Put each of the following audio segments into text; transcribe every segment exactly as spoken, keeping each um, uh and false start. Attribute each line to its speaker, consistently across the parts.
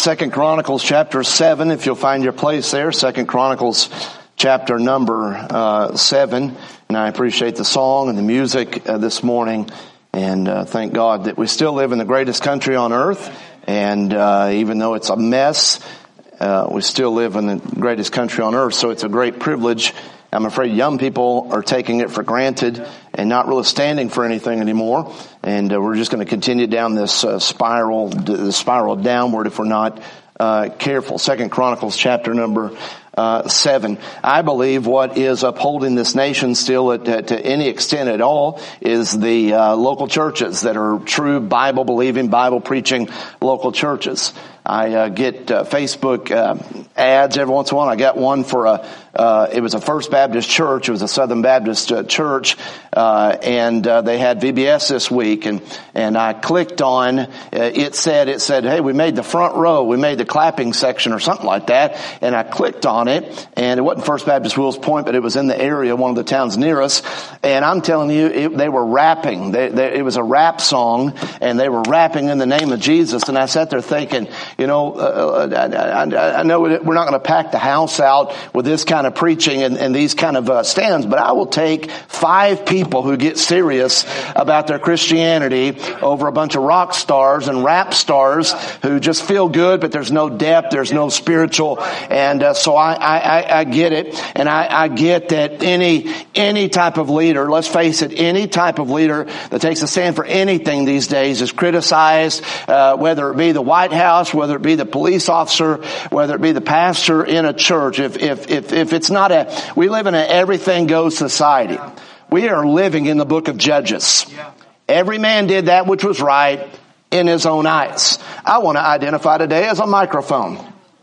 Speaker 1: Second Chronicles chapter seven, if you'll find your place there. Second Chronicles chapter number uh, seven. And I appreciate the song and the music uh, this morning. And uh, thank God that we still live in the greatest country on earth. And uh, even though it's a mess, uh, we still live in the greatest country on earth. So it's a great privilege. I'm afraid young people are taking it for granted and not really standing for anything anymore. And uh, we're just going to continue down this uh, spiral, the spiral downward if we're not uh, careful. Second Chronicles chapter number uh, seven. I believe what is upholding this nation still at, at, to any extent at all is the uh, local churches that are true Bible-believing, Bible-preaching local churches. I uh, get uh, Facebook uh, ads every once in a while. I got one for a, uh, it was a First Baptist church. It was a Southern Baptist uh, church, uh, and uh, they had V B S this week. And and I clicked on, uh, it said, it said, hey, we made the front row. We made the clapping section or something like that. And I clicked on it, and it wasn't First Baptist Wills Point, but it was in the area, one of the towns near us. And I'm telling you, it, they were rapping. They, they, it was a rap song, and they were rapping in the name of Jesus. And I sat there thinking, you know, uh, I, I, I know we're not going to pack the house out with this kind of preaching and, and these kind of uh, stands, but I will take five people who get serious about their Christianity over a bunch of rock stars and rap stars who just feel good, but there's no depth, there's no spiritual. And uh, so I, I, I get it, and I, I get that any any type of leader, let's face it, any type of leader that takes a stand for anything these days is criticized, uh, whether it be the White House, whether it be the police officer, whether it be the pastor in a church. If, if, if, if it's not a, we live in an everything goes society. We are living in the book of Judges. Every man did that which was right in his own eyes. I want to identify today as a microphone.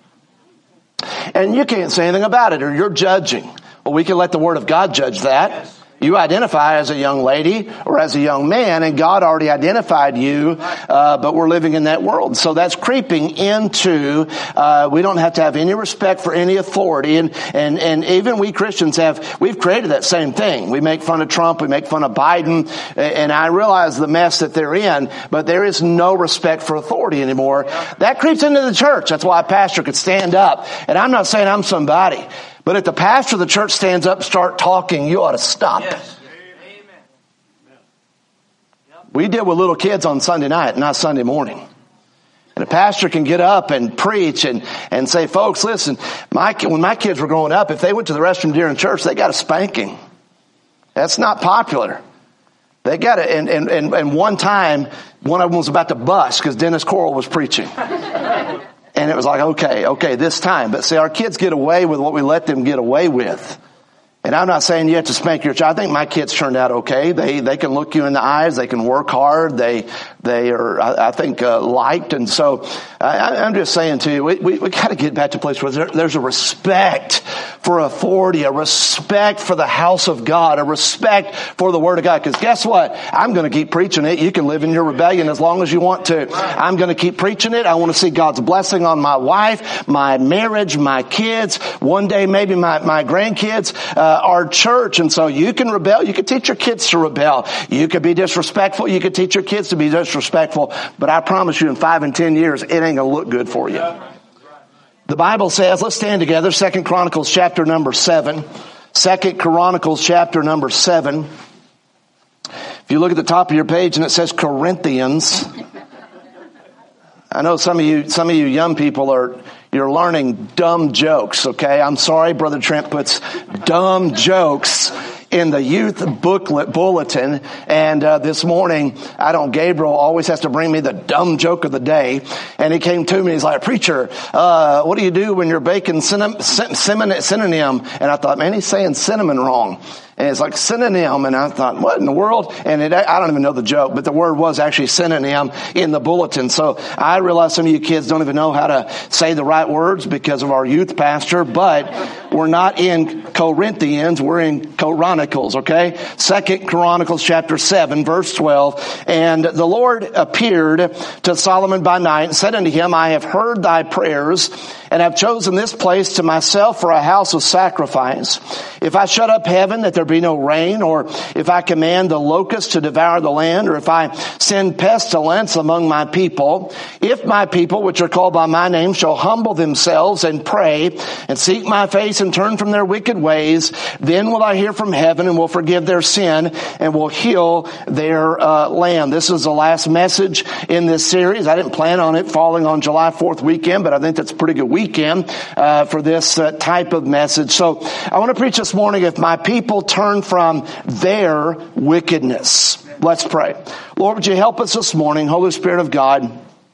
Speaker 1: And you can't say anything about it, or you're judging. Well, we can let the Word of God judge that. You identify as a young lady or as a young man, and God already identified you, uh, but we're living in that world. So that's creeping into, uh, we don't have to have any respect for any authority. And, and, and even we Christians have, we've created that same thing. We make fun of Trump, we make fun of Biden, and I realize the mess that they're in, but there is no respect for authority anymore. That creeps into the church. That's why a pastor could stand up. And I'm not saying I'm somebody. But if the pastor of the church stands up and start talking, you ought to stop. Yes. We deal with little kids on Sunday night, not Sunday morning. And a pastor can get up and preach and, and say, folks, listen, my, when my kids were growing up, if they went to the restroom during church, they got a spanking. That's not popular. They got it. And, and, and, and one time, one of them was about to bust because Dennis Coral was preaching. And it was like, okay, okay, this time. But see, our kids get away with what we let them get away with. And I'm not saying you have to spank your child. I think my kids turned out okay. They they can look you in the eyes. They can work hard. They they are, I, I think, uh, liked. And so I, I'm just saying to you, we we, we got to get back to a place where there, there's a respect for authority, a respect for the house of God, a respect for the Word of God. Because guess what? I'm going to keep preaching it. You can live in your rebellion as long as you want to. I'm going to keep preaching it. I want to see God's blessing on my wife, my marriage, my kids. One day, maybe my my grandkids. Uh, our church. And so you can rebel. You can teach your kids to rebel. You could be disrespectful. You could teach your kids to be disrespectful. But I promise you in five and ten years, it ain't going to look good for you. The Bible says, let's stand together, Second Chronicles chapter number seven. Second Chronicles chapter number seven. If you look at the top of your page and it says Corinthians, I know some of you, some of you young people are, you're learning dumb jokes, okay? I'm sorry, Brother Trent puts dumb jokes in the youth booklet bulletin. And uh, this morning, I don't, Gabriel always has to bring me the dumb joke of the day. And he came to me, he's like, preacher, uh, what do you do when you're baking cinnamon, synonym? And I thought, man, he's saying cinnamon wrong. And it's like synonym. And I thought, what in the world? And it, I don't even know the joke, but the word was actually synonym in the bulletin. So I realize some of you kids don't even know how to say the right words because of our youth pastor, but we're not in Corinthians, we're in Chronicles, okay? Second Chronicles chapter seven, verse twelve. And the Lord appeared to Solomon by night and said unto him, I have heard thy prayers and have chosen this place to myself for a house of sacrifice. If I shut up heaven, that there be no rain, or if I command the locusts to devour the land, or if I send pestilence among my people, if my people, which are called by my name, shall humble themselves and pray and seek my face and turn from their wicked ways, then will I hear from heaven and will forgive their sin and will heal their uh, land. This is the last message in this series. I didn't plan on it falling on July fourth weekend, but I think that's a pretty good weekend uh, for this uh, type of message. So I want to preach this morning, if my people turn from their wickedness. Let's pray. Lord, would you help us this morning? Holy Spirit of God,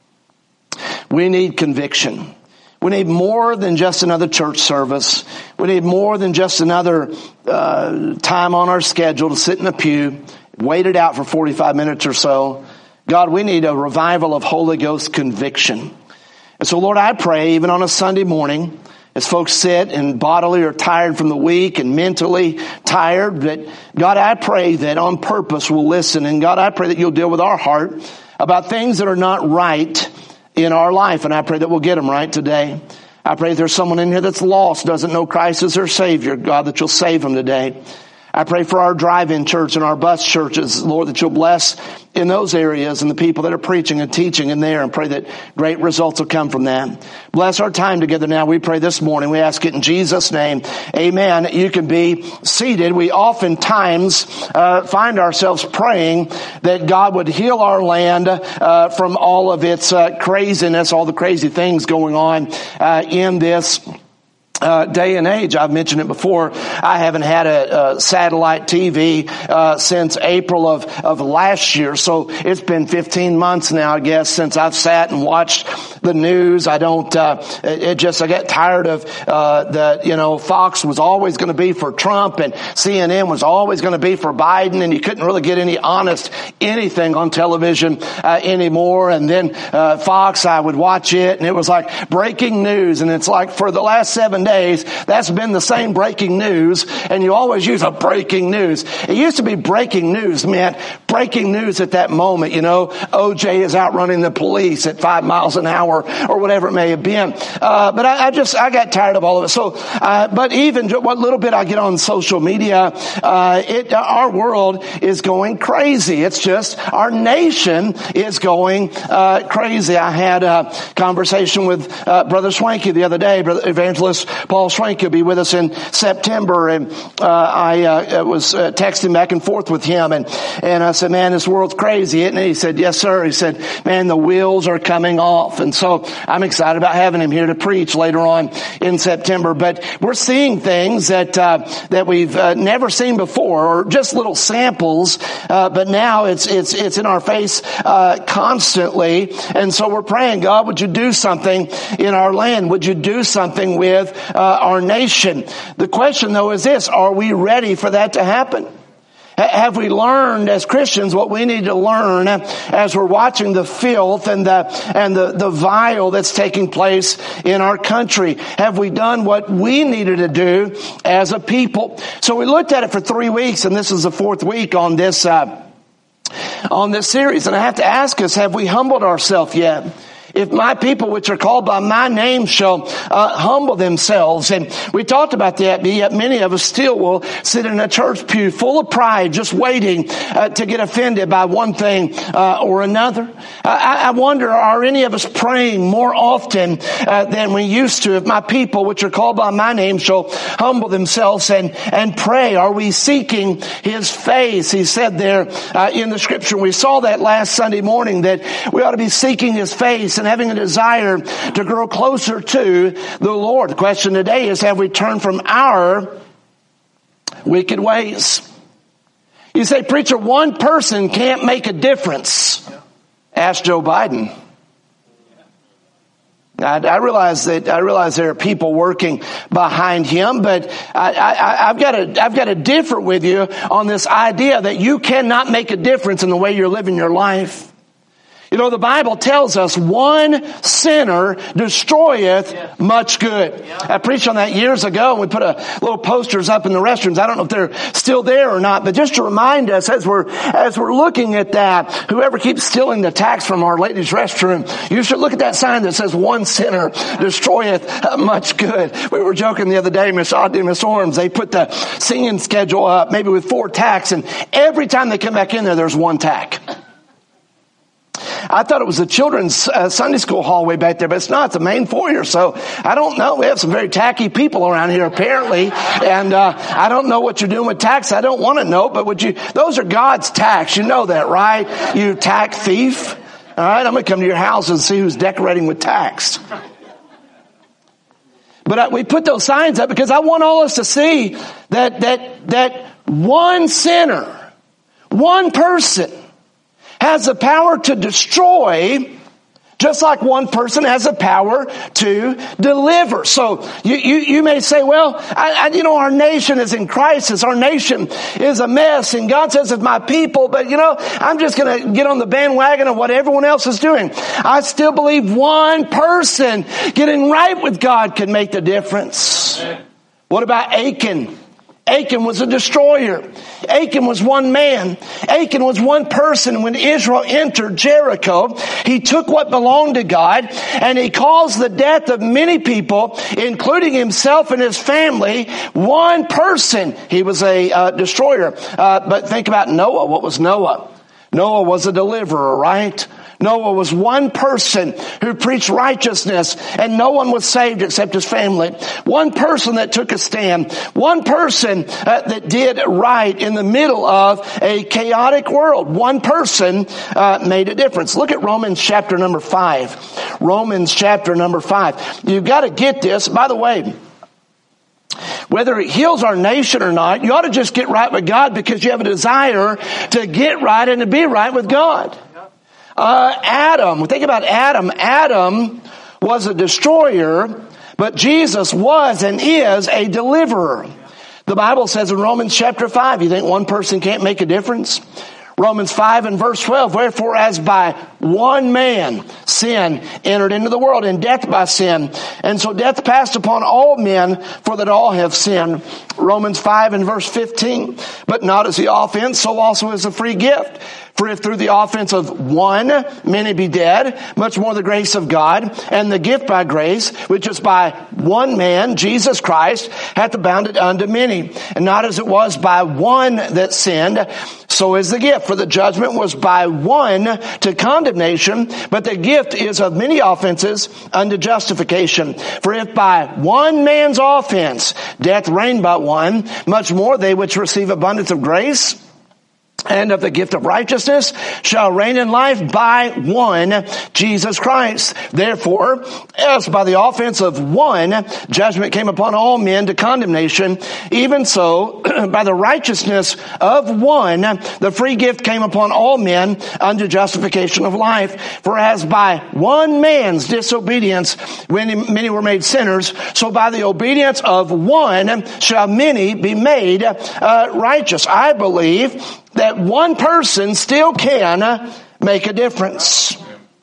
Speaker 1: we need conviction. We need more than just another church service. We need more than just another uh, time on our schedule to sit in a pew, wait it out for forty-five minutes or so. God, we need a revival of Holy Ghost conviction. And so, Lord, I pray, even on a Sunday morning, as folks sit and bodily are tired from the week and mentally tired, that God, I pray that on purpose we'll listen. And God, I pray that you'll deal with our heart about things that are not right in our life. And I pray that we'll get them right today. I pray if there's someone in here that's lost, doesn't know Christ as their Savior, God, that you'll save them today. I pray for our drive-in church and our bus churches, Lord, that you'll bless in those areas and the people that are preaching and teaching in there, and pray that great results will come from that. Bless our time together now. We pray this morning. We ask it in Jesus' name. Amen. You can be seated. We oftentimes uh, find ourselves praying that God would heal our land uh, from all of its uh, craziness, all the crazy things going on uh, in this Uh, day and age. I've mentioned it before. I haven't had a, a satellite T V uh, since April of, of last year. So it's been fifteen months now, I guess, since I've sat and watched the news. I don't, uh, it, it just, I get tired of, uh, the, you know, Fox was always going to be for Trump and C N N was always going to be for Biden, and you couldn't really get any honest anything on television, uh, anymore. And then, uh, Fox, I would watch it and it was like breaking news. And it's like for the last seven days, Days, that's been the same breaking news, and you always use a breaking news. It used to be breaking news meant breaking news at that moment. You know, O J is outrunning the police at five miles an hour or whatever it may have been. Uh, but I, I just, I got tired of all of it. So, uh, but even what little bit I get on social media, uh, it, our world is going crazy. It's just, our nation is going, uh, crazy. I had a conversation with, uh, Brother Swanky the other day, Brother Evangelist Paul Schwenk will be with us in September, and uh, I uh, was uh, texting back and forth with him, and and I said, "Man, this world's crazy, isn't it?" He said, "Yes, sir." He said, "Man, the wheels are coming off," and so I'm excited about having him here to preach later on in September. But we're seeing things that uh, that we've uh, never seen before, or just little samples. Uh, but now it's it's it's in our face uh, constantly, and so we're praying, God, would you do something in our land? Would you do something with Uh, our nation? The question, though, is this: are we ready for that to happen? H- have we learned as Christians what we need to learn as we're watching the filth and the and the, the vile that's taking place in our country? Have we done what we needed to do as a people? So we looked at it for three weeks, and this is the fourth week on this uh, on this series. And I have to ask us: have we humbled ourselves yet? If my people, which are called by my name, shall uh, humble themselves. And we talked about that, but yet many of us still will sit in a church pew full of pride, just waiting uh, to get offended by one thing uh, or another. I, I wonder, are any of us praying more often uh, than we used to? If my people, which are called by my name, shall humble themselves and, and pray. Are we seeking His face? He said there uh, in the scripture, we saw that last Sunday morning, that we ought to be seeking His face and having a desire to grow closer to the Lord. The question today is, have we turned from our wicked ways? You say, preacher, one person can't make a difference. Ask Joe Biden. I, I realize that I realize there are people working behind him, but I, I, I've got to I've got to differ with you on this idea that you cannot make a difference in the way you're living your life. You know, the Bible tells us one sinner destroyeth yeah. much good. Yeah. I preached on that years ago, and we put a little posters up in the restrooms. I don't know if they're still there or not, but just to remind us as we're, as we're looking at that, whoever keeps stealing the tax from Our Lady's restroom, you should look at that sign that says one sinner destroyeth much good. We were joking the other day, Miss Audrey and Miss Orms, they put the singing schedule up, maybe with four tacks, and every time they come back in there, there's one tack. I thought it was the children's uh, Sunday school hallway back there, but it's not. It's the main foyer. So I don't know. We have some very tacky people around here apparently. And, uh, I don't know what you're doing with tax. I don't want to know, but would you, those are God's tax. You know that, right? You tax thief. All right. I'm going to come to your house and see who's decorating with tax. But uh, we put those signs up because I want all of us to see that, that, that one sinner, one person, has the power to destroy, just like one person has the power to deliver. So you, you, you may say, well, I, I, you know, our nation is in crisis. Our nation is a mess. And God says it's my people. But, you know, I'm just going to get on the bandwagon of what everyone else is doing. I still believe one person getting right with God can make the difference. What about Achan? Achan was a destroyer. Achan was one man. Achan was one person. When Israel entered Jericho, he took what belonged to God and he caused the death of many people, including himself and his family. One person. He was a uh, destroyer. Uh, but think about Noah. What was Noah? Noah was a deliverer, right? Noah was one person who preached righteousness, and no one was saved except his family. One person that took a stand. One person uh, that did right in the middle of a chaotic world. One person uh, made a difference. Look at Romans chapter number five. Romans chapter number five. You've got to get this. By the way, whether it heals our nation or not, you ought to just get right with God because you have a desire to get right and to be right with God. Uh, Adam, think about Adam. Adam was a destroyer, but Jesus was and is a deliverer. The Bible says in Romans chapter five, you think one person can't make a difference? Romans five and verse twelve, wherefore as by one man sin entered into the world, and death by sin. And so death passed upon all men, for that all have sinned. Romans five and verse fifteen, but not as the offense, so also is the free gift. For if through the offense of one many be dead, much more the grace of God and the gift by grace, which is by one man, Jesus Christ, hath abounded unto many. And not as it was by one that sinned, so is the gift. For the judgment was by one to condemnation, but the gift is of many offenses unto justification. For if by one man's offense death reigned by one, much more they which receive abundance of grace and of the gift of righteousness shall reign in life by one, Jesus Christ. Therefore, as by the offense of one, judgment came upon all men to condemnation, even so, by the righteousness of one, the free gift came upon all men unto justification of life. For as by one man's disobedience, when many were made sinners, so by the obedience of one shall many be made uh, righteous. I believe that one person still can make a difference.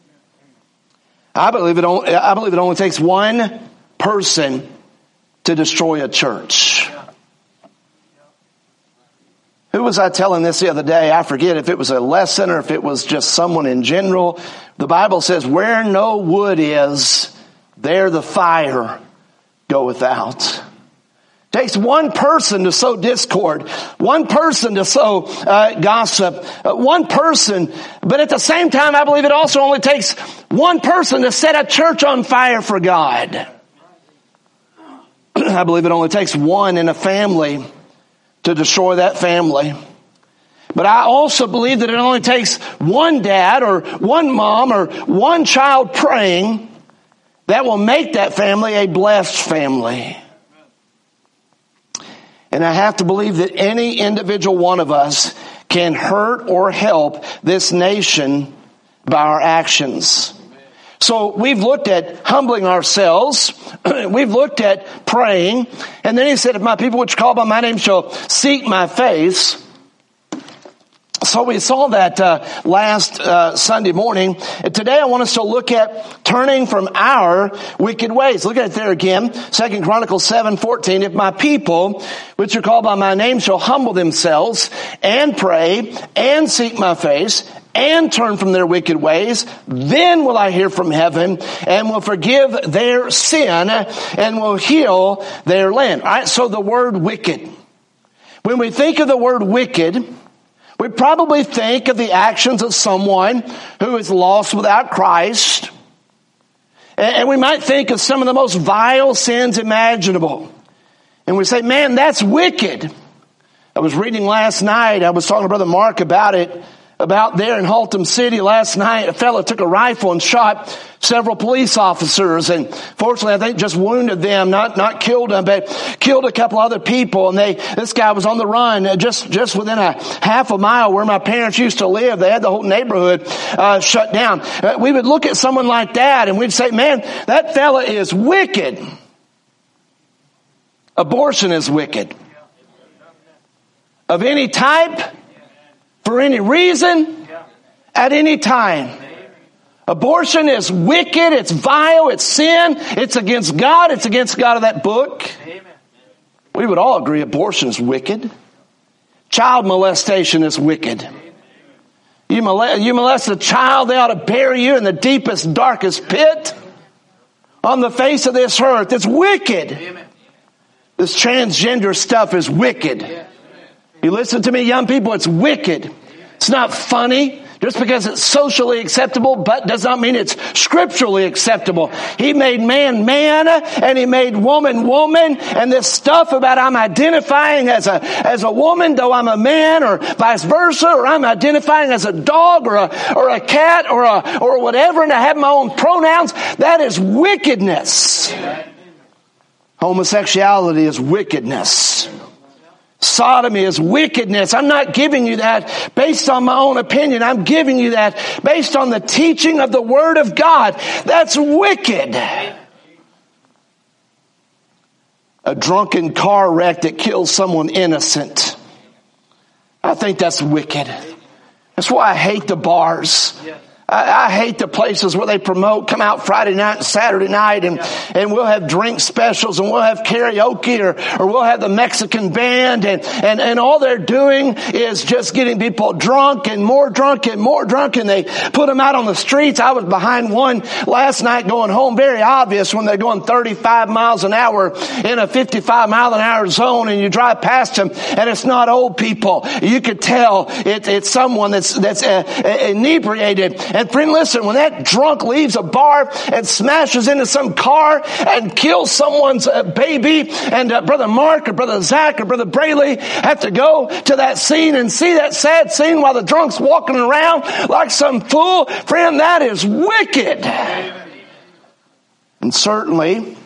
Speaker 1: I believe it only, I believe it only takes one person to destroy a church. Who was I telling this the other day? I forget if it was a lesson or if it was just someone in general. The Bible says, where no wood is, there the fire goeth out. Takes one person to sow discord, one person to sow uh, gossip, uh, one person. But at the same time, I believe it also only takes one person to set a church on fire for God. I believe it only takes one in a family to destroy that family. But I also believe that it only takes one dad or one mom or one child praying that will make that family a blessed family. And I have to believe that any individual one of us can hurt or help this nation by our actions. So we've looked at humbling ourselves. We've looked at praying. And then he said, if my people which call by my name shall seek my face. So we saw that uh, last uh, Sunday morning. And today I want us to look at turning from our wicked ways. Look at it there again. Second Chronicles seven fourteen. If my people, which are called by my name, shall humble themselves and pray and seek my face and turn from their wicked ways, then will I hear from heaven and will forgive their sin and will heal their land. All right, so the word wicked. When we think of the word wicked, we probably think of the actions of someone who is lost without Christ. And we might think of some of the most vile sins imaginable. And we say, man, that's wicked. I was reading last night, I was talking to Brother Mark about it, about there in Haltom City last night. A fellow took a rifle and shot several police officers, and fortunately I think just wounded them, not not killed them, but killed a couple other people. And they this guy was on the run just just within a half a mile where my parents used to live. They had the whole neighborhood uh, shut down. Uh, we would look at someone like that and we'd say, man, that fella is wicked. Abortion is wicked. Of any type, for any reason, at any time. Abortion is wicked, it's vile, it's sin, it's against God, it's against God of that book. We would all agree abortion is wicked. Child molestation is wicked. You molest, you molest a child, they ought to bury you in the deepest, darkest pit on the face of this earth. It's wicked. This transgender stuff is wicked. You listen to me, young people, it's wicked. It's not funny. Just because it's socially acceptable, but does not mean it's scripturally acceptable. He made man man, and he made woman woman, and this stuff about I'm identifying as a as a woman, though I'm a man, or vice versa, or I'm identifying as a dog, or a or a cat, or a or whatever, and I have my own pronouns. That is wickedness. Homosexuality is wickedness. Sodomy is wickedness. I'm not giving you that based on my own opinion. I'm giving you that based on the teaching of the Word of God. That's wicked. A drunken car wreck that kills someone innocent. I think that's wicked. That's why I hate the bars. I, I hate the places where they promote, come out Friday night and Saturday night, and, and we'll have drink specials, and we'll have karaoke, or, or we'll have the Mexican band, and, and, and all they're doing is just getting people drunk and more drunk and more drunk, and they put them out on the streets. I was behind one last night going home. Very obvious when they're going thirty-five miles an hour in a fifty-five mile an hour zone, and you drive past them, and it's not old people. You could tell it, it's someone that's, that's uh, inebriated. And friend, listen, when that drunk leaves a bar and smashes into some car and kills someone's uh, baby, and uh, Brother Mark or Brother Zach or Brother Braley have to go to that scene and see that sad scene while the drunk's walking around like some fool, friend, that is wicked. And certainly,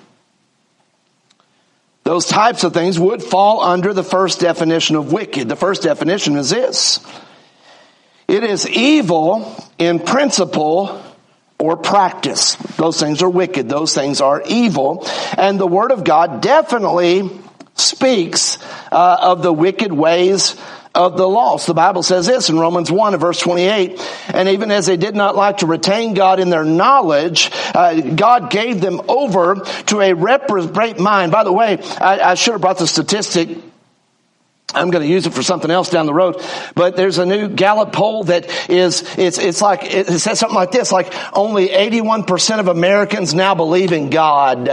Speaker 1: those types of things would fall under the first definition of wicked. The first definition is this. It is evil in principle or practice. Those things are wicked. Those things are evil. And the Word of God definitely speaks uh, of the wicked ways of the lost. The Bible says this in Romans one and verse twenty-eight, and even as they did not like to retain God in their knowledge, uh, God gave them over to a reprobate mind. By the way, I, I should have brought the statistic. I'm going to use it for something else down the road. But there's a new Gallup poll that is, it's, it's like, it says something like this, like only eighty-one percent of Americans now believe in God.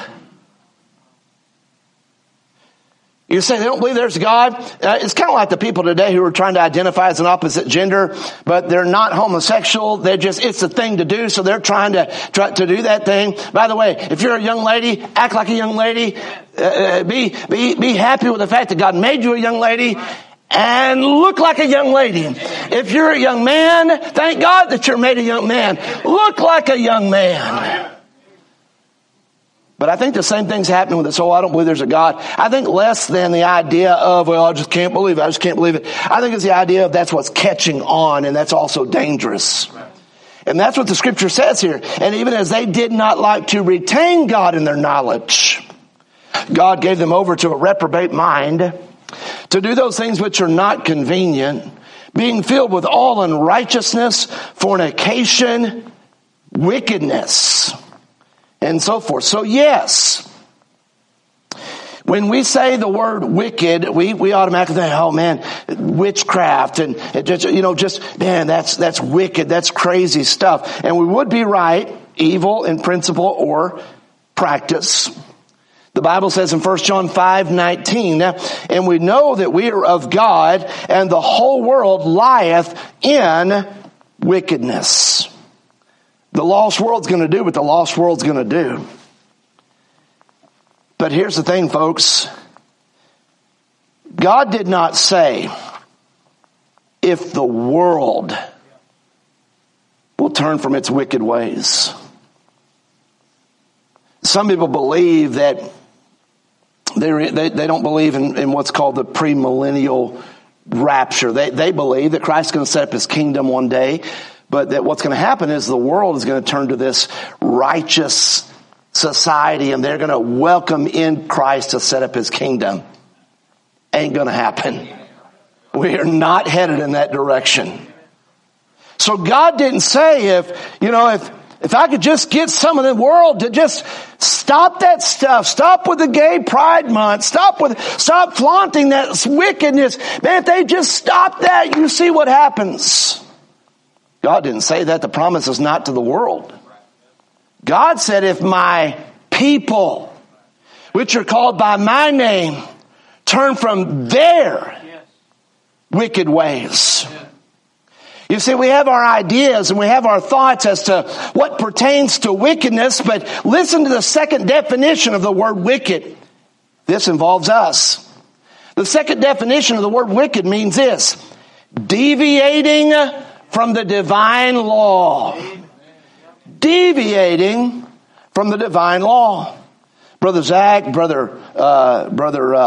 Speaker 1: You say they don't believe there's God. Uh, it's kind of like the people today who are trying to identify as an opposite gender, but they're not homosexual. They're just, it's a thing to do. So they're trying to, try to do that thing. By the way, if you're a young lady, act like a young lady. Uh, be, be, be happy with the fact that God made you a young lady. And look like a young lady. If you're a young man, thank God that you're made a young man. Look like a young man. But I think the same thing's happening with this. Oh, I don't believe there's a God. I think less than the idea of, well, I just can't believe it. I just can't believe it. I think it's the idea of that's what's catching on, and that's also dangerous. And that's what the scripture says here. And even as they did not like to retain God in their knowledge, God gave them over to a reprobate mind to do those things which are not convenient, being filled with all unrighteousness, fornication, wickedness, and so forth. So yes, when we say the word wicked, we, we automatically think, oh man, witchcraft and it just, you know, just, man, that's, that's wicked. That's crazy stuff. And we would be right, evil in principle or practice. The Bible says in First John five nineteen, and we know that we are of God and the whole world lieth in wickedness. The lost world's going to do what the lost world's going to do. But here's the thing, folks. God did not say if the world will turn from its wicked ways. Some people believe that they they, they don't believe in, in what's called the premillennial rapture. They they believe that Christ's going to set up his kingdom one day, but that what's going to happen is the world is going to turn to this righteous society and they're going to welcome in Christ to set up his kingdom. Ain't going to happen. We are not headed in that direction. So God didn't say if, you know, if If I could just get some of the world to just stop that stuff, stop with the gay pride month, stop with, stop flaunting that wickedness. Man, if they just stop that, you see what happens. God didn't say that. The promise is not to the world. God said, if my people, which are called by my name, turn from their wicked ways. You see, we have our ideas and we have our thoughts as to what pertains to wickedness, but listen to the second definition of the word wicked. This involves us. The second definition of the word wicked means this: deviating from the divine law. Deviating from the divine law. Brother Zach, Brother uh, Brother uh,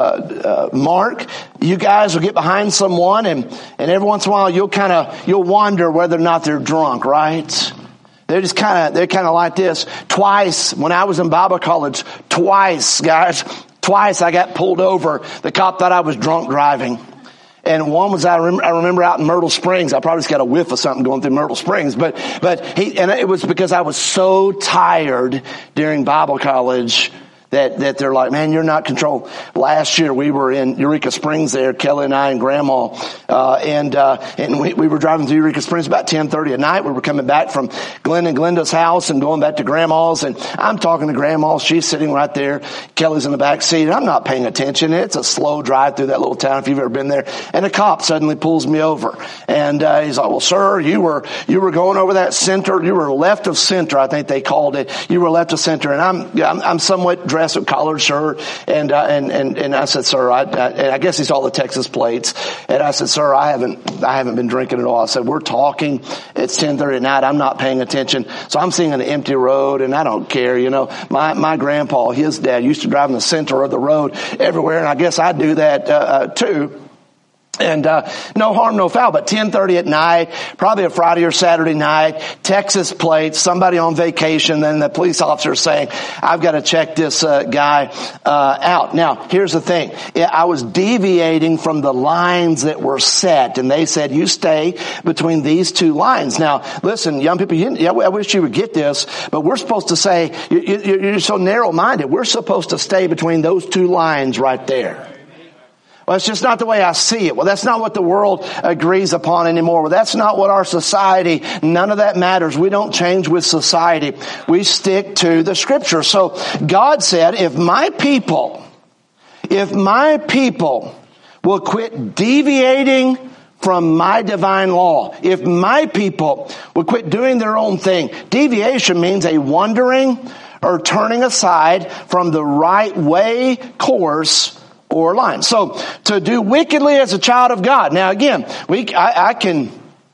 Speaker 1: uh, uh, Mark, you guys will get behind someone, and, and every once in a while you'll kind of you'll wonder whether or not they're drunk, right? They're just kind of they're kind of like this. Twice when I was in Bible college, twice, guys, twice I got pulled over. The cop thought I was drunk driving. And one was, I remember, I remember out in Myrtle Springs. I probably just got a whiff of something going through Myrtle Springs. But, but he, and it was because I was so tired during Bible college that, that they're like, man, you're not controlled. Last year we were in Eureka Springs there, Kelly and I and Grandma, uh, and, uh, and we, we were driving through Eureka Springs about ten thirty at night. We were coming back from Glenn and Glenda's house and going back to Grandma's, and I'm talking to Grandma. She's sitting right there. Kelly's in the back seat. I'm not paying attention. It's a slow drive through that little town if you've ever been there. And a cop suddenly pulls me over. And, uh, he's like, well, sir, you were, you were going over that center. You were left of center, I think they called it. You were left of center. And I'm, I'm, I'm somewhat dressed with collared shirt. And, uh, and, and, and I said, sir, I, I, and I guess he saw the Texas plates. And I said, sir, I haven't, I haven't been drinking at all. I said, we're talking. It's ten thirty at night. I'm not paying attention. So I'm seeing an empty road and I don't care. You know, my, my grandpa, his dad used to drive in the center of the road everywhere. And I guess I do that, uh, uh too. And, uh, no harm, no foul, but ten thirty at night, probably a Friday or Saturday night, Texas plates, somebody on vacation, then the police officer saying, I've got to check this, uh, guy, uh, out. Now, here's the thing. I was deviating from the lines that were set, and they said, you stay between these two lines. Now, listen, young people, you, yeah, I wish you would get this, but we're supposed to say, you, you, you're so narrow-minded. We're supposed to stay between those two lines right there. Well, it's just not the way I see it. Well, that's not what the world agrees upon anymore. Well, that's not what our society, none of that matters. We don't change with society. We stick to the scripture. So God said, if my people, if my people will quit deviating from my divine law, if my people will quit doing their own thing, deviation means a wandering or turning aside from the right way, course, or line. So to do wickedly as a child of God. Now again, we I, I can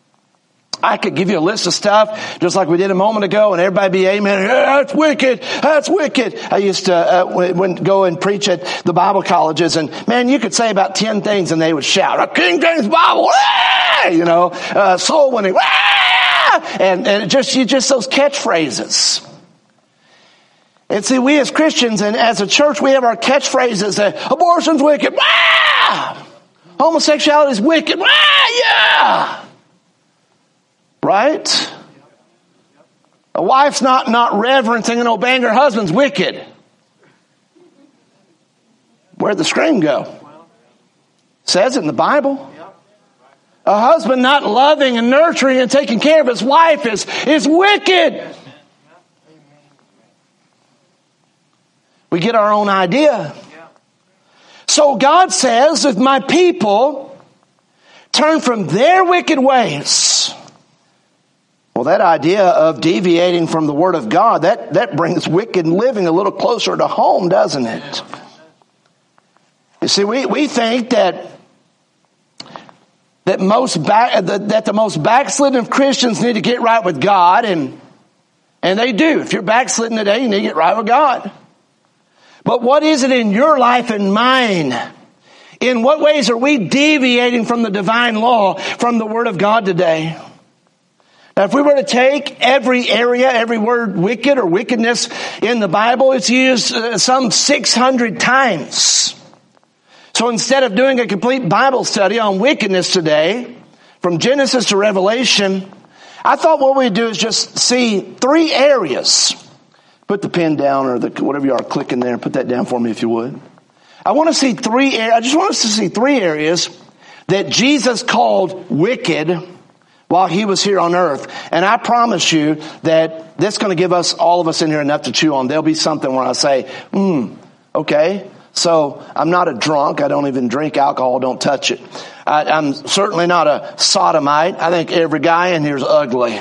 Speaker 1: I could give you a list of stuff just like we did a moment ago, and everybody be amen. Yeah, that's wicked. That's wicked. I used to uh, when, when go and preach at the Bible colleges, and man, you could say about ten things, and they would shout, "King James Bible," ah! you know, uh, soul winning, ah! and and just you just those catchphrases. And see, we as Christians and as a church, we have our catchphrases that abortion's wicked. Ah! Homosexuality is wicked. Ah, yeah. Right? A wife's not, not reverencing and obeying her husband's wicked. Where'd the scream go? Says it in the Bible. A husband not loving and nurturing and taking care of his wife is, is wicked. We get our own idea. So God says, if my people turn from their wicked ways, well, that idea of deviating from the Word of God, that, that brings wicked living a little closer to home, doesn't it? You see, we, we think that that most back, that, that the most backslidden of Christians need to get right with God, and and they do. If you're backslidden today, you need to get right with God. But what is it in your life and mine? In what ways are we deviating from the divine law, from the Word of God today? Now, if we were to take every area, every word wicked or wickedness in the Bible, it's used uh, some six hundred times. So instead of doing a complete Bible study on wickedness today, from Genesis to Revelation, I thought what we'd do is just see three areas. Put the pen down, or the, whatever you are clicking there, put that down for me if you would. I want to see three, I just want us to see three areas that Jesus called wicked while he was here on earth. And I promise you that that's going to give us, all of us in here, enough to chew on. There'll be something where I say, hmm, okay. So I'm not a drunk. I don't even drink alcohol. Don't touch it. I, I'm certainly not a sodomite. I think every guy in here is ugly.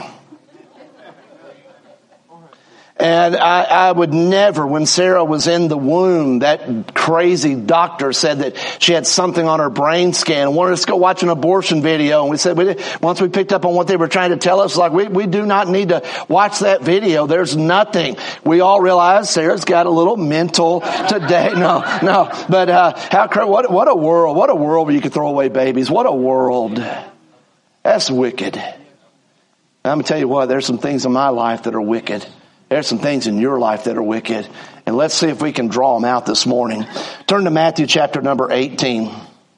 Speaker 1: And I, I would never, when Sarah was in the womb, that crazy doctor said that she had something on her brain scan and wanted us to go watch an abortion video. And we said, we did, once we picked up on what they were trying to tell us, like, we, we do not need to watch that video. There's nothing. We all realize Sarah's got a little mental today. No, no. But, uh, how, what, what a world, what a world where you could throw away babies. What a world. That's wicked. I'm going to tell you what, there's some things in my life that are wicked. There's some things in your life that are wicked. And let's see if we can draw them out this morning. Turn to Matthew chapter number eighteen.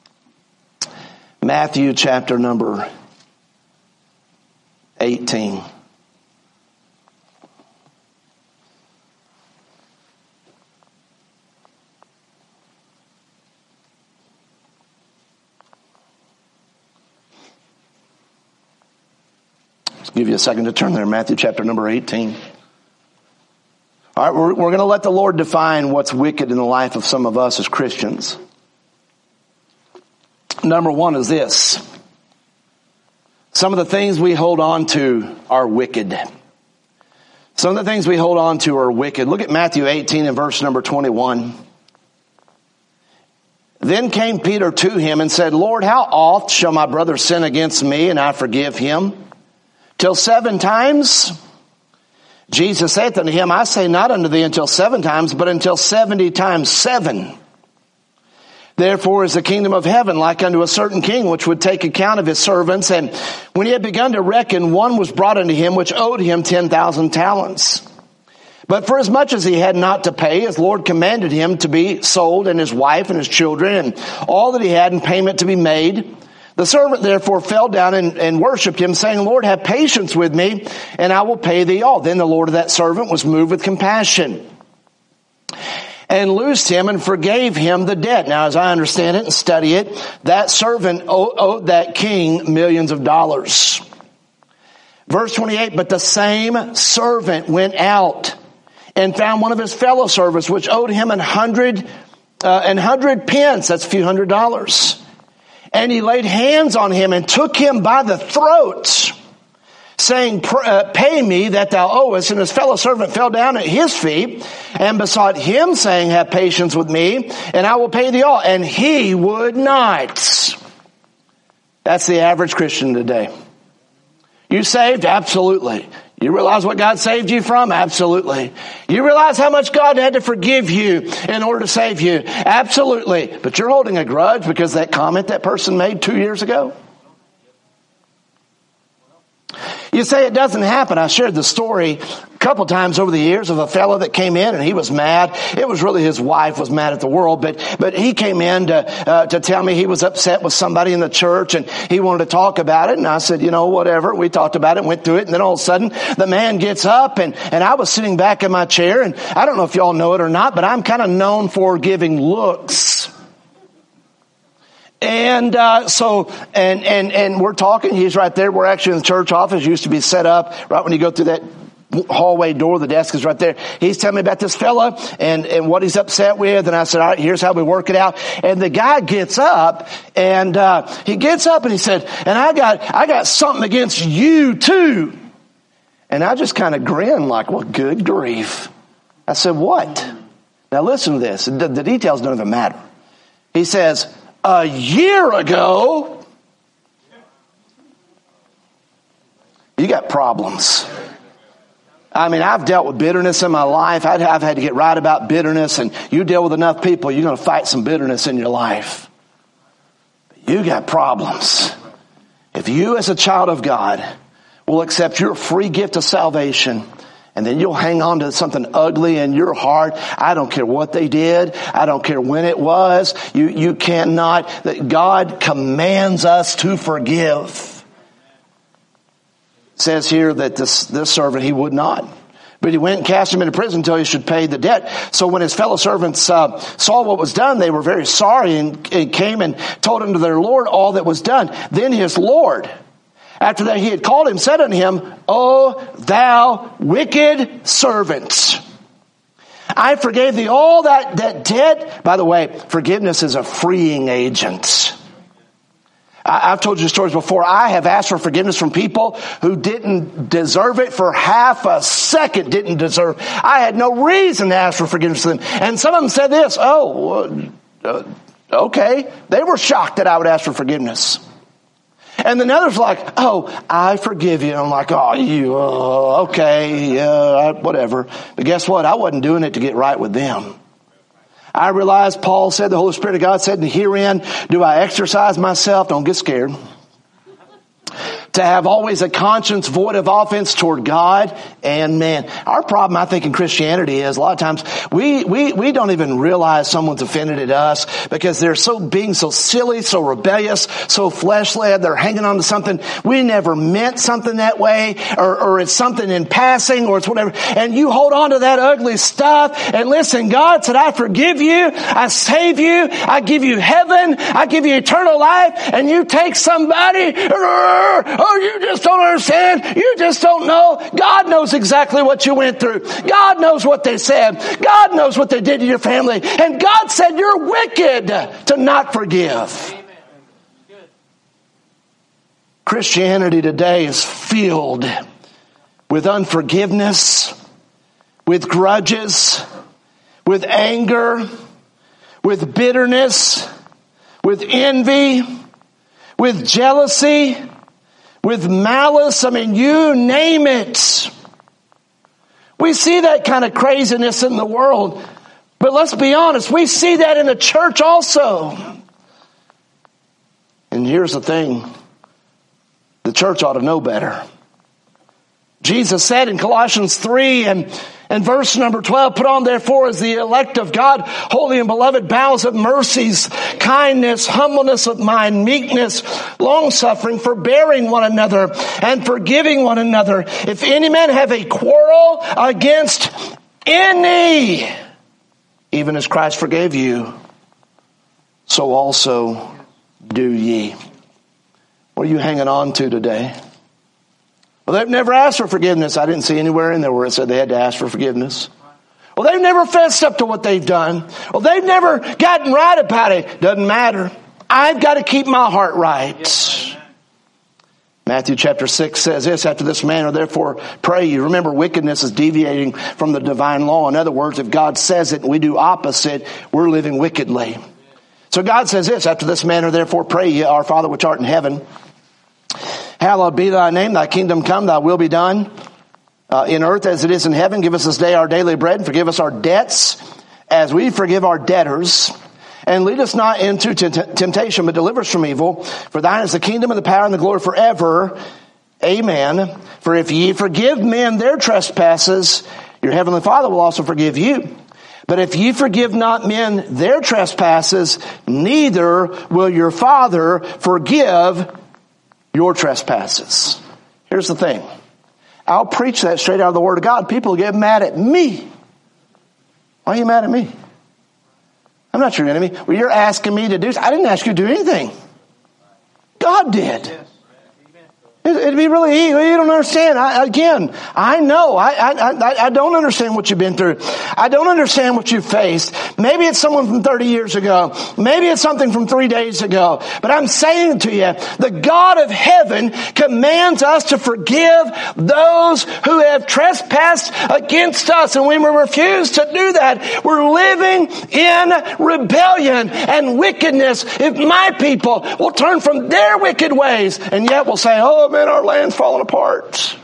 Speaker 1: Matthew chapter number eighteen. Let's give you a second to turn there. Matthew chapter number eighteen. All right, we're, we're going to let the Lord define what's wicked in the life of some of us as Christians. Number one is this. Some of the things we hold on to are wicked. Some of the things we hold on to are wicked. Look at Matthew eighteen and verse number twenty-one. Then came Peter to him and said, Lord, how oft shall my brother sin against me and I forgive him? Till seven times? Jesus saith unto him, I say not unto thee until seven times, but until seventy times seven. Therefore is the kingdom of heaven like unto a certain king, which would take account of his servants. And when he had begun to reckon, one was brought unto him, which owed him ten thousand talents. But for as much as he had not to pay, his Lord commanded him to be sold, and his wife and his children, and all that he had in payment to be made. The servant therefore fell down and, and worshipped him, saying, Lord, have patience with me, and I will pay thee all. Then the Lord of that servant was moved with compassion, and loosed him and forgave him the debt. Now, as I understand it and study it, that servant owed, owed that king millions of dollars. Verse twenty-eight, but the same servant went out and found one of his fellow servants, which owed him an hundred, uh, an hundred pence. That's a few hundred dollars. And he laid hands on him and took him by the throat, saying, pay me that thou owest. And his fellow servant fell down at his feet and besought him, saying, have patience with me, and I will pay thee all. And he would not. That's the average Christian today. You saved? Absolutely. You realize what God saved you from? Absolutely. You realize how much God had to forgive you in order to save you? Absolutely. But you're holding a grudge because that comment that person made two years ago? You say it doesn't happen. I shared the story a couple times over the years of a fellow that came in and he was mad. It was really his wife was mad at the world, but but he came in to uh, to tell me he was upset with somebody in the church and he wanted to talk about it. And I said, you know, whatever. We talked about it, went through it, and then all of a sudden the man gets up and and I was sitting back in my chair, and I don't know if y'all know it or not, but I'm kind of known for giving looks. And, uh, so, and, and, and we're talking, he's right there. We're actually in the church office, used to be set up right when you go through that hallway door, the desk is right there. He's telling me about this fella and, and what he's upset with. And I said, all right, here's how we work it out. And the guy gets up and, uh, he gets up and he said, and I got, I got something against you too. And I just kind of grinned like, well, good grief. I said, what? Now listen to this. The, the details don't even matter. He says, a year ago, you got problems. I mean, I've dealt with bitterness in my life. I've had to get right about bitterness, and you deal with enough people, you're going to fight some bitterness in your life. You got problems. If you as a child of God will accept your free gift of salvation, and then you'll hang on to something ugly in your heart. I don't care what they did. I don't care when it was. You, you cannot, that God commands us to forgive. It says here that this, this servant, he would not. But he went and cast him into prison until he should pay the debt. So when his fellow servants uh, saw what was done, they were very sorry and, and came and told unto their Lord all that was done. Then his Lord, after that he had called him, said unto him, O thou wicked servant, I forgave thee all that, that debt. By the way, forgiveness is a freeing agent. I, I've told you stories before. I have asked for forgiveness from people who didn't deserve it for half a second, didn't deserve. I had no reason to ask for forgiveness from them. And some of them said this, oh, uh, okay. They were shocked that I would ask for forgiveness. And then others were like, oh, I forgive you. I'm like, oh, you, uh, okay, uh, whatever. But guess what? I wasn't doing it to get right with them. I realized Paul said, the Holy Spirit of God said, and herein do I exercise myself. Don't get scared. To have always a conscience void of offense toward God and man. Our problem, I think, in Christianity is a lot of times we, we, we don't even realize someone's offended at us because they're so being so silly, so rebellious, so flesh-led. They're hanging on to something. We never meant something that way, or, or it's something in passing, or it's whatever. And you hold on to that ugly stuff. And listen, God said, I forgive you. I save you. I give you heaven. I give you eternal life. And you take somebody, oh, you just don't understand. You just don't know. God knows exactly what you went through. God knows what they said. God knows what they did to your family. And God said you're wicked to not forgive. Christianity today is filled with unforgiveness, with grudges, with anger, with bitterness, with envy, with jealousy, with malice. I mean, you name it. We see that kind of craziness in the world. But let's be honest, we see that in the church also. And here's the thing. The church ought to know better. Jesus said in Colossians three and, and verse number twelve, put on therefore as the elect of God, holy and beloved, bowels of mercies, kindness, humbleness of mind, meekness, long-suffering, forbearing one another, and forgiving one another. If any man have a quarrel against any, even as Christ forgave you, so also do ye. What are you hanging on to today? Well, they've never asked for forgiveness. I didn't see anywhere in there where it said they had to ask for forgiveness. Well, they've never fessed up to what they've done. Well, they've never gotten right about it. Doesn't matter. I've got to keep my heart right. Matthew chapter six says this, after this manner, therefore pray you. Remember, wickedness is deviating from the divine law. In other words, if God says it and we do opposite, we're living wickedly. So God says this, after this manner, therefore pray ye, our Father which art in heaven, hallowed be thy name, thy kingdom come, thy will be done uh, in earth as it is in heaven. Give us this day our daily bread, and forgive us our debts as we forgive our debtors. And lead us not into t- temptation, but deliver us from evil. For thine is the kingdom and the power and the glory forever. Amen. For if ye forgive men their trespasses, your heavenly Father will also forgive you. But if ye forgive not men their trespasses, neither will your Father forgive your trespasses. Here's the thing. I'll preach that straight out of the Word of God. People get mad at me. Why are you mad at me? I'm not your enemy. Well, you're asking me to do something. I didn't ask you to do anything. God did. It'd be really easy. You don't understand. I, again, I know. I, I, I don't understand what you've been through. I don't understand what you've faced. Maybe it's someone from thirty years ago. Maybe it's something from three days ago. But I'm saying to you, the God of heaven commands us to forgive those who have trespassed against us. And when we refuse to do that, we're living in rebellion and wickedness. If my people will turn from their wicked ways, and yet will say, oh, man, our land's falling apart.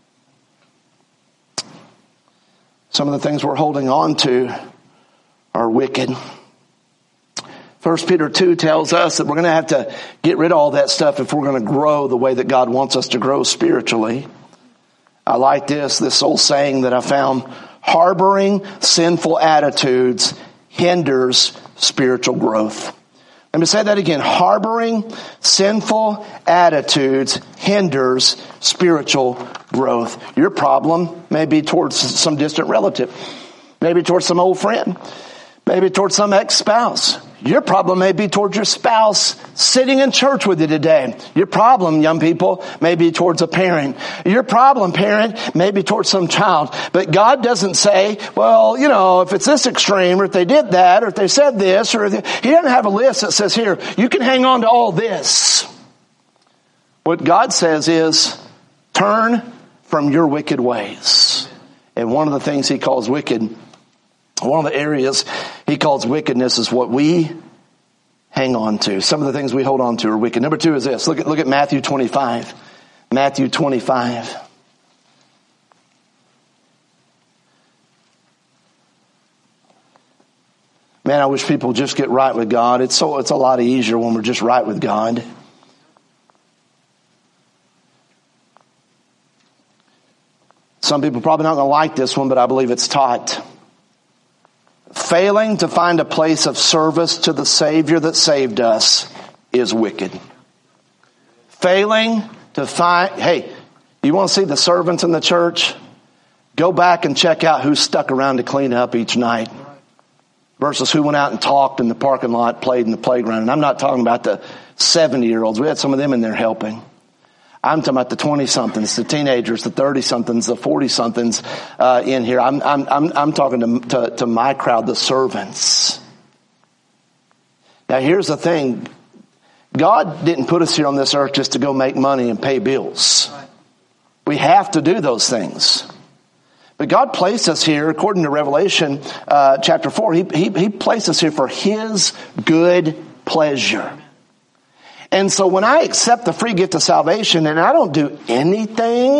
Speaker 1: Some of the things we're holding on to are wicked. First Peter two tells us that we're going to have to get rid of all that stuff if we're going to grow the way that God wants us to grow spiritually. I like this, this old saying that I found. Harboring sinful attitudes hinders spiritual growth. Let me say that again. Harboring sinful attitudes hinders spiritual growth. Your problem may be towards some distant relative, maybe towards some old friend, maybe towards some ex-spouse. Your problem may be towards your spouse sitting in church with you today. Your problem, young people, may be towards a parent. Your problem, parent, may be towards some child. But God doesn't say, well, you know, if it's this extreme, or if they did that, or if they said this, or if they, He doesn't have a list that says, here, you can hang on to all this. What God says is, turn from your wicked ways. And one of the things He calls wicked, one of the areas He calls wickedness, is what we hang on to. Some of the things we hold on to are wicked. Number two is this. Look at, look at Matthew twenty-five. Matthew twenty-five. Man, I wish people would just get right with God. It's so, it's a lot easier when we're just right with God. Some people are probably not going to like this one, but I believe it's taught. Failing to find a place of service to the Savior that saved us is wicked. Failing to find, hey, you want to see the servants in the church? Go back and check out who stuck around to clean up each night versus who went out and talked in the parking lot, played in the playground. And I'm not talking about the seventy-year-olds. We had some of them in there helping. I'm talking about the twenty-somethings, the teenagers, the thirty-somethings, the forty-somethings uh, in here. I'm I'm I'm, I'm talking to, to to my crowd, the servants. Now, here's the thing: God didn't put us here on this earth just to go make money and pay bills. We have to do those things, but God placed us here, according to Revelation uh, chapter four. He he He placed us here for His good pleasure. And so when I accept the free gift of salvation and I don't do anything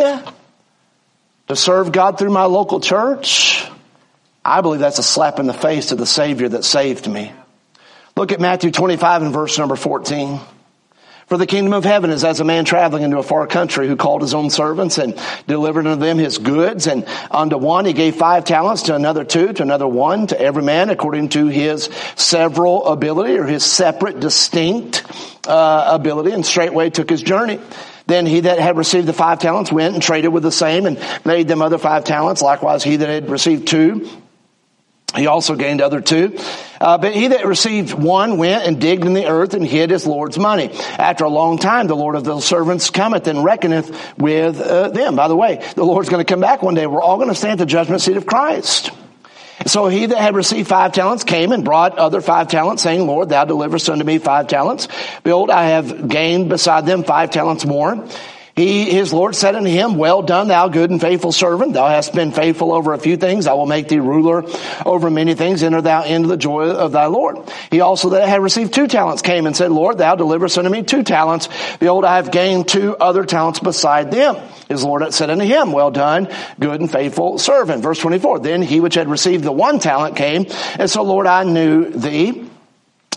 Speaker 1: to serve God through my local church, I believe that's a slap in the face to the Savior that saved me. Look at Matthew twenty-five and verse number fourteen. For the kingdom of heaven is as a man traveling into a far country who called his own servants and delivered unto them his goods. And unto one he gave five talents, to another two, to another one, to every man according to his several ability, or his separate, distinct uh, ability, and straightway took his journey. Then he that had received the five talents went and traded with the same and made them other five talents. Likewise he that had received two, he also gained other two. Uh, but he that received one went and digged in the earth and hid his Lord's money. After a long time, the Lord of those servants cometh and reckoneth with uh, them. By the way, the Lord's going to come back one day. We're all going to stand at the judgment seat of Christ. So he that had received five talents came and brought other five talents, saying, Lord, thou deliverest unto me five talents. Behold, I have gained beside them five talents more. He, his Lord said unto him, well done, thou good and faithful servant. Thou hast been faithful over a few things. I will make thee ruler over many things. Enter thou into the joy of thy Lord. He also that had received two talents came and said, Lord, thou deliverest unto me two talents. Behold, I have gained two other talents beside them. His Lord said unto him, well done, good and faithful servant. Verse twenty-four, then he which had received the one talent came and said, Lord, I knew thee,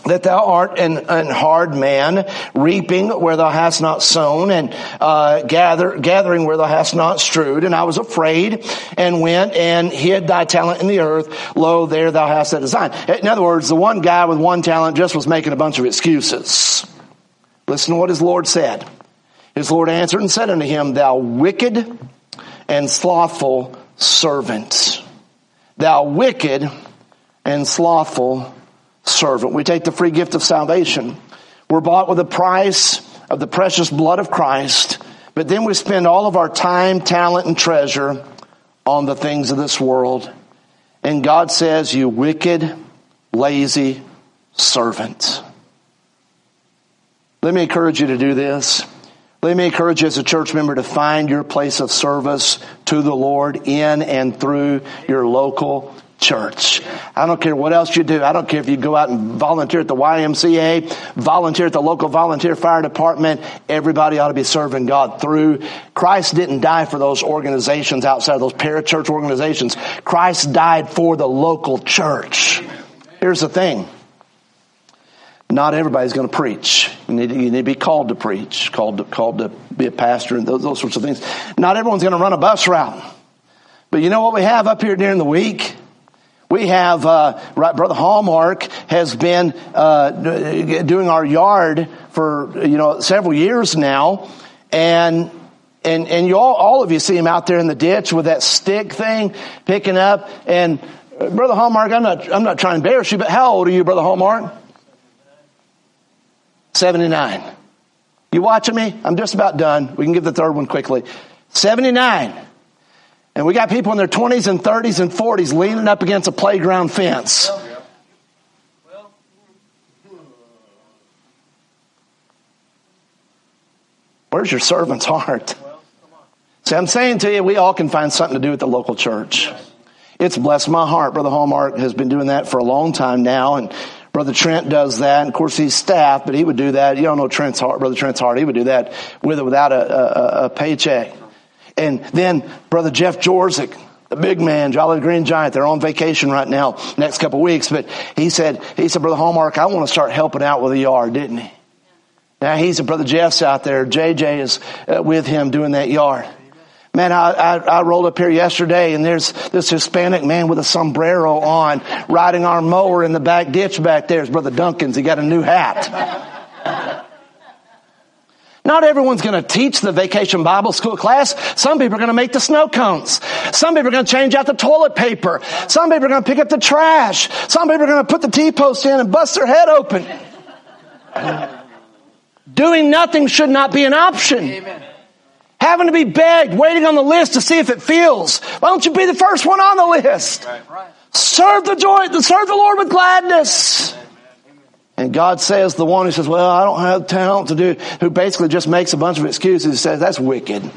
Speaker 1: that thou art an, an hard man, reaping where thou hast not sown, and uh, gather, gathering where thou hast not strewed. And I was afraid, and went and hid thy talent in the earth. Lo, there thou hast a design. In other words, the one guy with one talent just was making a bunch of excuses. Listen to what his Lord said. His Lord answered and said unto him, Thou wicked and slothful servant. Thou wicked and slothful servant. We take the free gift of salvation. We're bought with the price of the precious blood of Christ, but then we spend all of our time, talent, and treasure on the things of this world. And God says, you wicked, lazy servant. Let me encourage you to do this. Let me encourage you as a church member to find your place of service to the Lord in and through your local church. I don't care what else you do. I don't care if you go out and volunteer at the Y M C A, volunteer at the local volunteer fire department. Everybody ought to be serving God through. Christ didn't die for those organizations outside of those parachurch organizations. Christ died for the local church. Here's the thing. Not everybody's going to preach. You need, to, you need to be called to preach, called to, called to be a pastor, and those, those sorts of things. Not everyone's going to run a bus route. But you know what we have up here during the week? We have, uh, right, Brother Hallmark has been, uh, doing our yard for, you know, several years now. And, and, and you all, all of you see him out there in the ditch with that stick thing picking up. And Brother Hallmark, I'm not, I'm not trying to embarrass you, but how old are you, Brother Hallmark? seventy-nine. You watching me? I'm just about done. We can give the third one quickly. seventy-nine. And we got people in their twenties and thirties and forties leaning up against a playground fence. Where's your servant's heart? See, I'm saying to you, we all can find something to do at the local church. It's blessed my heart. Brother Hallmark has been doing that for a long time now. And Brother Trent does that. And of course, he's staff, but he would do that. You don't know Trent's heart, Brother Trent's heart. He would do that with or without a, a, a paycheck. And then Brother Jeff Jorzik, the big man, Jolly Green Giant, they're on vacation right now, next couple of weeks. But he said, he said, Brother Hallmark, I want to start helping out with the yard, didn't he? Now he's a Brother Jeff's out there. J J is uh, with him doing that yard. Man, I, I, I rolled up here yesterday and there's this Hispanic man with a sombrero on riding our mower in the back ditch back there. It's Brother Duncan's. He got a new hat. Not everyone's going to teach the vacation Bible school class. Some people are going to make the snow cones. Some people are going to change out the toilet paper. Some people are going to pick up the trash. Some people are going to put the T-post in and bust their head open. Doing nothing should not be an option. Amen. Having to be begged, waiting on the list to see if it feels. Why don't you be the first one on the list? Right, right. Serve the joy, serve the Lord with gladness. Amen. And God says the one who says, well, I don't have talent to do, who basically just makes a bunch of excuses, he says, that's wicked.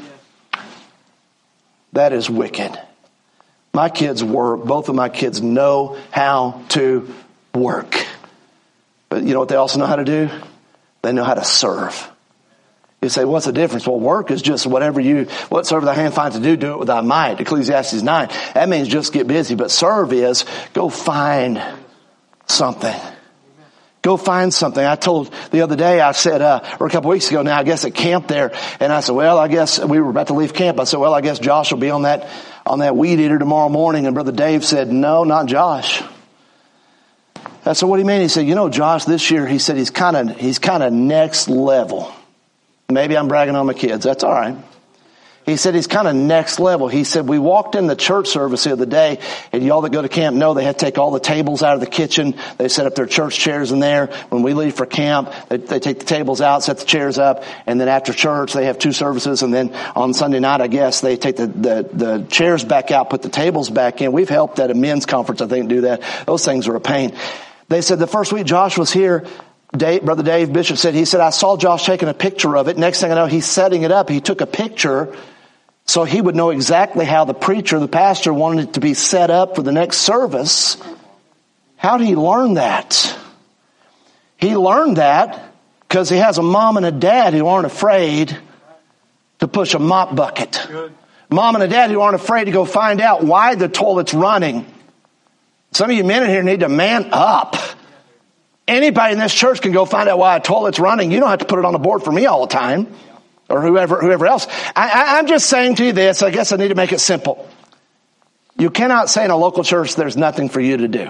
Speaker 1: That is wicked. My kids work. Both of my kids know how to work. But you know what they also know how to do? They know how to serve. You say, what's the difference? Well, work is just whatever you, whatsoever thy hand finds to do, do it with thy might. Ecclesiastes nine. That means just get busy. But serve is go find something. Go find something. I told the other day, I said, uh, or a couple weeks ago now, I guess at camp there, and I said, well, I guess we were about to leave camp. I said, well, I guess Josh will be on that, on that weed eater tomorrow morning. And Brother Dave said, no, not Josh. I said, what do you mean? He said, you know, Josh, this year, he said, he's kind of, he's kind of next level. Maybe I'm bragging on my kids. That's all right. He said he's kind of next level. He said, we walked in the church service the other day, and y'all that go to camp know they had to take all the tables out of the kitchen. They set up their church chairs in there. When we leave for camp, they, they take the tables out, set the chairs up, and then after church, they have two services, and then on Sunday night, I guess, they take the, the, the chairs back out, put the tables back in. We've helped at a men's conference, I think, do that. Those things are a pain. They said the first week Josh was here, Dave, Brother Dave Bishop said, he said, I saw Josh taking a picture of it. Next thing I know, he's setting it up. He took a picture so he would know exactly how the preacher, the pastor, wanted it to be set up for the next service. How did he learn that? He learned that because he has a mom and a dad who aren't afraid to push a mop bucket. Good. Mom and a dad who aren't afraid to go find out why the toilet's running. Some of you men in here need to man up. Anybody in this church can go find out why a toilet's running. You don't have to put it on the board for me all the time, or whoever, whoever else. I, I, I'm just saying to you this. I guess I need to make it simple. You cannot say in a local church there's nothing for you to do.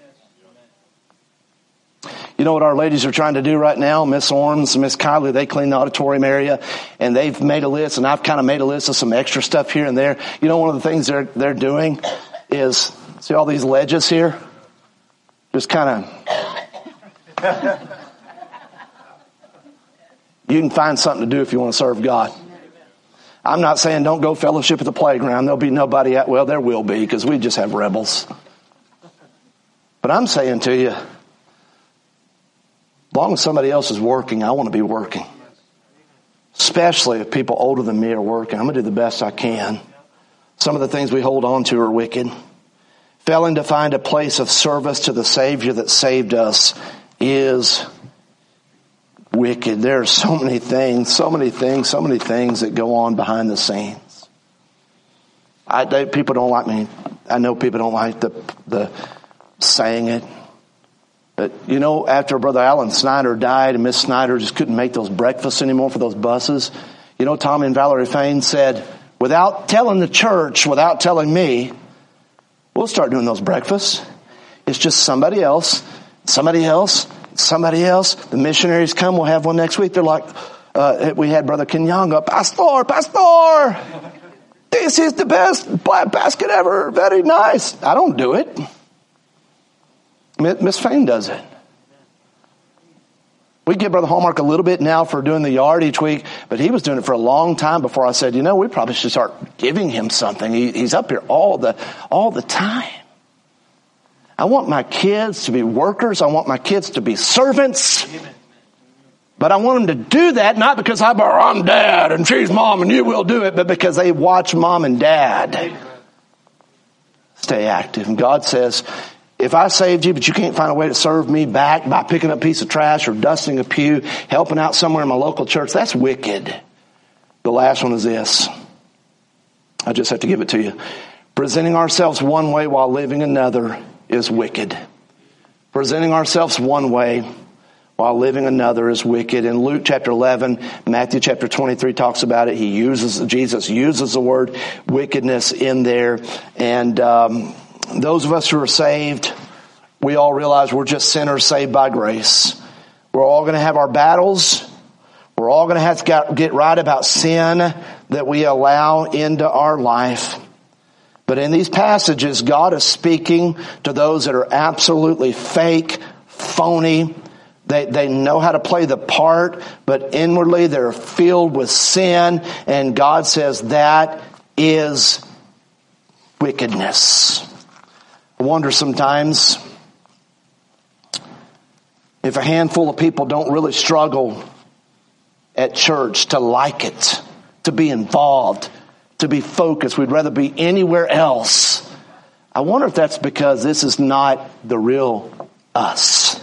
Speaker 1: You know what our ladies are trying to do right now? Miss Orms and Miss Kylie, they clean the auditorium area, and they've made a list, and I've kind of made a list of some extra stuff here and there. You know, one of the things they're they're doing is, see all these ledges here? Just kind of, you can find something to do if you want to serve God. I'm not saying don't go fellowship at the playground. There'll be nobody at, well, there will be, because we just have rebels. But I'm saying to you, as long as somebody else is working, I want to be working. Especially if people older than me are working. I'm going to do the best I can. Some of the things we hold on to are wicked. Failing to find a place of service to the Savior that saved us is wicked. There are so many things, so many things, so many things that go on behind the scenes. I, they, people don't like me. I know people don't like the the saying it. But, you know, after Brother Alan Snyder died and Miss Snyder just couldn't make those breakfasts anymore for those buses, you know, Tommy and Valerie Fain said, without telling the church, without telling me, we'll start doing those breakfasts. It's just somebody else, somebody else, somebody else. The missionaries come, we'll have one next week. They're like, uh, we had Brother Kenyanga, Pastor, Pastor, this is the best black basket ever. Very nice. I don't do it. Miss Fain does it. We give Brother Hallmark a little bit now for doing the yard each week, but he was doing it for a long time before I said, you know, we probably should start giving him something. He, he's up here all the, all the time. I want my kids to be workers. I want my kids to be servants. But I want them to do that not because I'm, I'm dad and she's mom and you will do it, but because they watch mom and dad stay active. And God says, if I saved you, but you can't find a way to serve me back by picking up a piece of trash or dusting a pew, helping out somewhere in my local church, that's wicked. The last one is this. I just have to give it to you. Presenting ourselves one way while living another is wicked. Presenting ourselves one way while living another is wicked. In Luke chapter eleven, Matthew chapter twenty-three talks about it. He uses, Jesus uses the word wickedness in there. And, um, those of us who are saved, we all realize we're just sinners saved by grace. We're all going to have our battles. We're all going to have to get right about sin that we allow into our life. But in these passages, God is speaking to those that are absolutely fake, phony. They, they know how to play the part, but inwardly they're filled with sin. And God says that is wickedness. I wonder sometimes if a handful of people don't really struggle at church to like it, to be involved, to be focused. We'd rather be anywhere else. I wonder if that's because this is not the real us.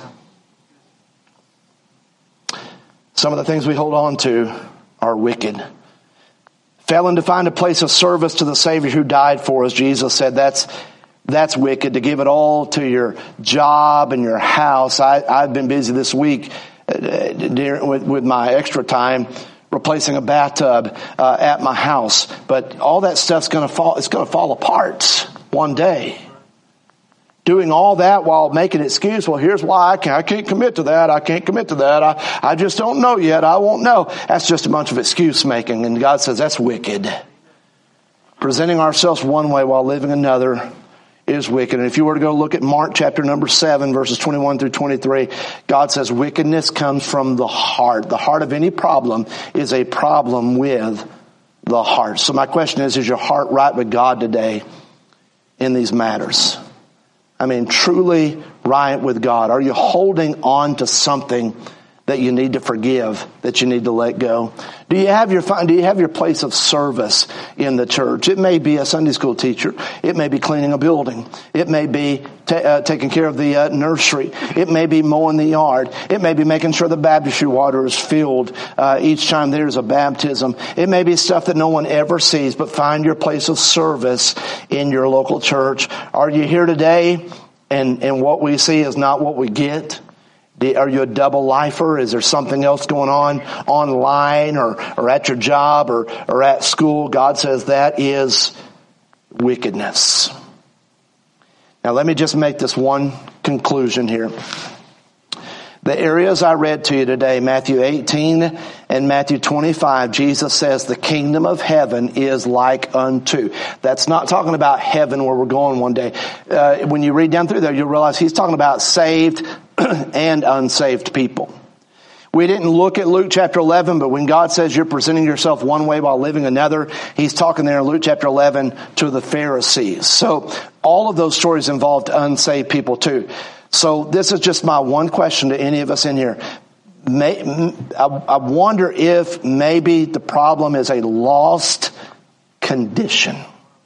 Speaker 1: Some of the things we hold on to are wicked. Failing to find a place of service to the Savior who died for us, Jesus said that's That's wicked, to give it all to your job and your house. I, I've been busy this week uh, with, with my extra time replacing a bathtub uh, at my house. But all that stuff's going to fall. It's going to fall apart one day. Doing all that while making an excuse. Well, here's why I can't, I can't commit to that. I can't commit to that. I, I just don't know yet. I won't know. That's just a bunch of excuse making. And God says that's wicked. Presenting ourselves one way while living another is wicked. And if you were to go look at Mark chapter number seven, verses twenty-one through twenty-three, God says wickedness comes from the heart. The heart of any problem is a problem with the heart. So my question is, is your heart right with God today in these matters? I mean, truly right with God. Are you holding on to something that you need to forgive, that you need to let go? Do you have your do you have your place of service in the church? It may be a Sunday school teacher. It may be cleaning a building. It may be ta- uh, taking care of the uh, nursery. It may be mowing the yard. It may be making sure the baptistry water is filled uh, each time there's a baptism. It may be stuff that no one ever sees, but find your place of service in your local church. Are you here today and, and what we see is not what we get? Are you a double lifer? Is there something else going on online or, or at your job or, or at school? God says that is wickedness. Now let me just make this one conclusion here. The areas I read to you today, Matthew eighteen and Matthew twenty-five, Jesus says the kingdom of heaven is like unto. That's not talking about heaven where we're going one day. Uh, when you read down through there, you'll realize he's talking about saved and unsaved people. We didn't look at Luke chapter eleven, but when God says you're presenting yourself one way while living another, he's talking there in Luke chapter eleven to the Pharisees. So all of those stories involved unsaved people too. So this is just my one question to any of us in here. May, I wonder if maybe the problem is a lost condition.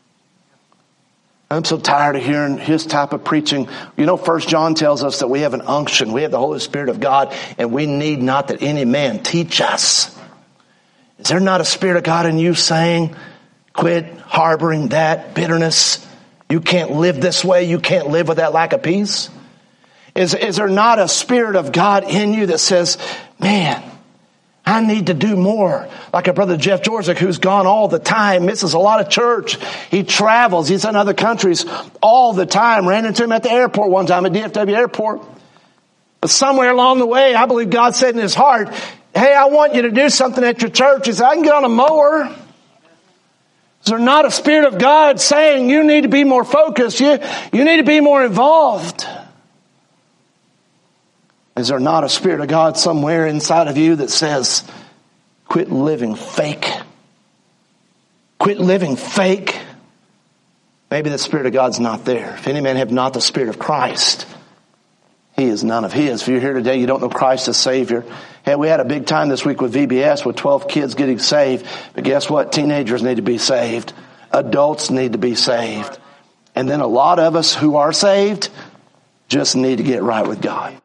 Speaker 1: I'm so tired of hearing his type of preaching. You know, First John tells us that we have an unction. We have the Holy Spirit of God, and we need not that any man teach us. Is there not a Spirit of God in you saying, quit harboring that bitterness? You can't live this way. You can't live with that lack of peace. Is, is there not a Spirit of God in you that says, man, I need to do more? Like our brother Jeff Jorzik, who's gone all the time, misses a lot of church. He travels. He's in other countries all the time. Ran into him at the airport one time at D F W airport. But somewhere along the way, I believe God said in his heart, hey, I want you to do something at your church. He said, I can get on a mower. Is there not a Spirit of God saying you need to be more focused? You, you need to be more involved? Is there not a Spirit of God somewhere inside of you that says, quit living fake? Quit living fake. Maybe the Spirit of God's not there. If any man have not the Spirit of Christ, he is none of his. If you're here today, you don't know Christ as Savior. Hey, we had a big time this week with V B S with twelve kids getting saved. But guess what? Teenagers need to be saved. Adults need to be saved. And then a lot of us who are saved just need to get right with God.